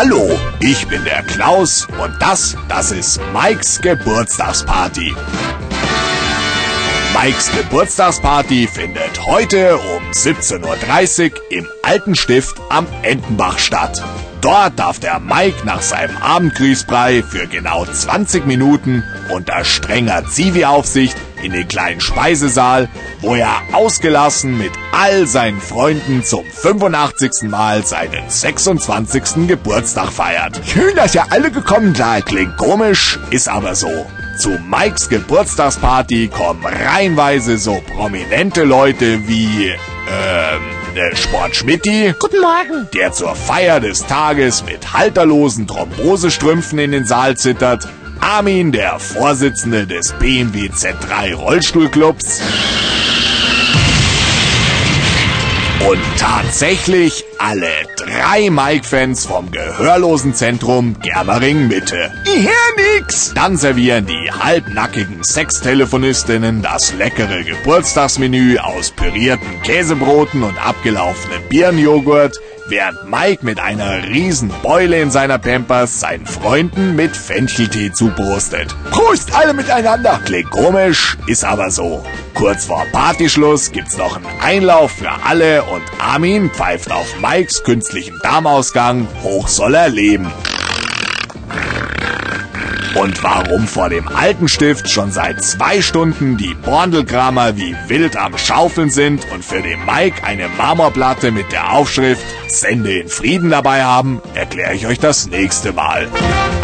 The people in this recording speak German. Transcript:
Hallo, ich bin der Klaus und das ist Mikes Geburtstagsparty. Mikes Geburtstagsparty findet heute um 17:30 Uhr im Alten Stift am Entenbach statt. Dort darf der Mike nach seinem Abendgrießbrei für genau 20 Minuten unter strenger Zivi-Aufsicht in den kleinen Speisesaal, wo er ausgelassen mit all seinen Freunden zum 85. Mal seinen 26. Geburtstag feiert. Schön, dass ihr alle gekommen seid. Klingt komisch, ist aber so. Zu Mikes Geburtstagsparty kommen reihenweise so prominente Leute wie, der Sport Schmitti. Guten Morgen. Der zur Feier des Tages mit halterlosen Thrombosestrümpfen in den Saal zittert. Armin, der Vorsitzende des BMW Z3 Rollstuhlclubs. Und tatsächlich alle 3 Mike-Fans vom Gehörlosenzentrum Germering Mitte. Ich hör nix. Dann servieren die halbnackigen Sextelefonistinnen das leckere Geburtstagsmenü aus pürierten Käsebroten und abgelaufenem Birnenjoghurt, während Mike mit einer riesen Beule in seiner Pampers seinen Freunden mit Fencheltee zuprostet. Prost alle miteinander. Klingt komisch, ist aber so. Kurz vor Partyschluss gibt's noch einen Einlauf für alle und Armin pfeift auf Mikes künstlichen Darmausgang, hoch soll er leben. Und warum vor dem Alten Stift schon seit 2 Stunden die Borndelkramer wie wild am Schaufeln sind und für den Mike eine Marmorplatte mit der Aufschrift Sende in Frieden dabei haben, erkläre ich euch das nächste Mal.